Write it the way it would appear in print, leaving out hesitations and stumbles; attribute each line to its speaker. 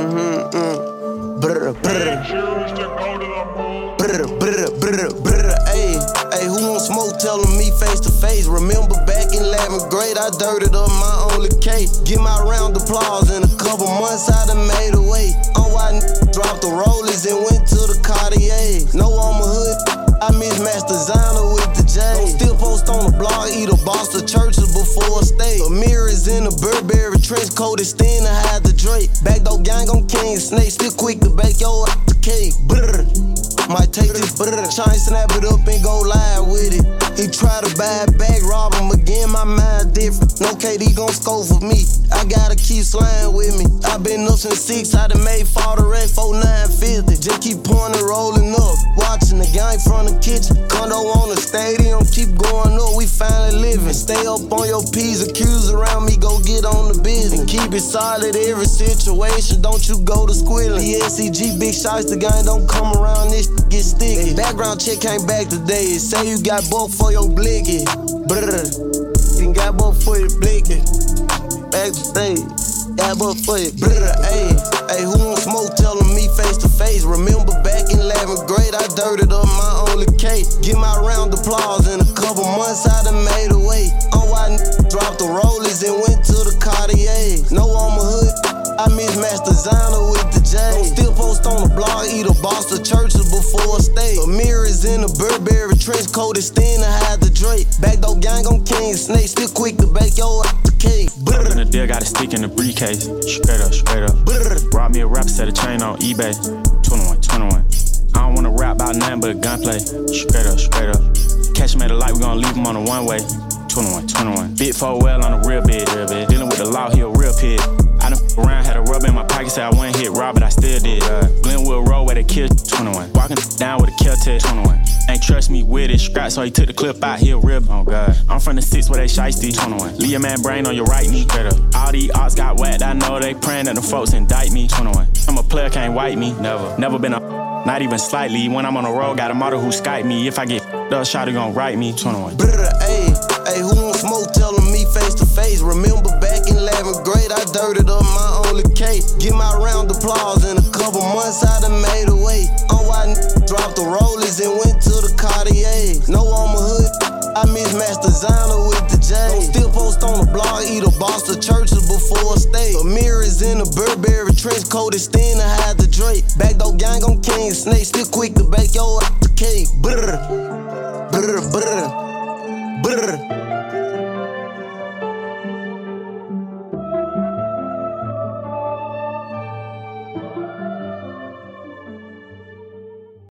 Speaker 1: Brr, brr. Brr, brr, brr, brr. Ayy, who won't smoke? Telling me face to face. Remember back in 11th grade, I dirted up my only K. Get my round of applause. In a couple months, I done made a way. On why dropped the Rollies and went to the Cartiers. No, I'm a hood. I mismatched designer with the J. Still post on the blog, eat a box of churches before a stay. A mirrors in a Burberry trench coat, extend to hide the Drake. Backdoor gang on King Snake, still quick to bake your ass a cake. Brr. Might take this brr, try and snap it up and go live with it. He try to buy it back, rob him again, my mind different. No KD gon' score for me, I gotta keep sliding with me. I been up since 6, I done made 40 rec, 4950. Just keep pouring and rolling up, watching the gang from the kitchen. Condo on the stadium, keep going up, we finally living. Stay up on your P's, accused around me, go get on the business. And keep it solid every situation, don't you go to squilling. The SCG, big shots, the gang don't come around, this get sticky. Background check came back today, it say you got both for your blicky. Brr, you got both for your blicky. Back to stage, got both for your brr. Ayy, who won't smoke? Telling me face to face. Remember back in 11th grade, I dirted up my only K. Get my round of applause. In a couple months, I done made a way. On why dropped the Rollies and went to the Cartiers. No, I'm a hood. I mismatched designer with the J. Still post on the blog, eat a box of churches before a stay. A mirrors in a Burberry trench coat, extend to hide the Drake. Backdoor gang on King Snake, still quick to bake your ass a cake.
Speaker 2: In the deal, got a stick in the briefcase. Straight up, straight up. Brought me a rap, set a chain on eBay. 21. I don't wanna rap about nothing but gunplay. Straight up, straight up. Catch him at the light, we gon' leave him on the one way. 21. Big 4 well on a real bed. Dealing with the law, he a real pig. I done around, had a rub in my pocket, said I wouldn't hit Rob, but I still did. Glenwood Road where they killed 21. Walking down with a kill test 21. Ain't trust me with it, scrap, so he took the clip out, he a rip. Oh God. I'm from the 6 where they shiesty 21. Leave your man brain on your right knee. All these odds got whacked, I know they praying that the folks indict me 21. I'm a player, can't wipe me. Never been a not even slightly. When I'm on the road, got a model who Skype me. If I get up, shawty gon' write me 21.
Speaker 1: Brr, ayy, who won't smoke? Telling me face to face. Remember back in 11th grade, I dirted up my only K. Get my round of applause. In a couple months, I done made a way. On why dropped the Rollies and went to the Cartiers. No, I'm a hood. I mismatched designer with the J. Still post on the blog, eat a box of churches before a stay. A mirrors in a Burberry trench coat, extend to hide the Drake. Backdoor gang on King Snake, still quick to bake your ass a cake. Brr, brr, brr, brr.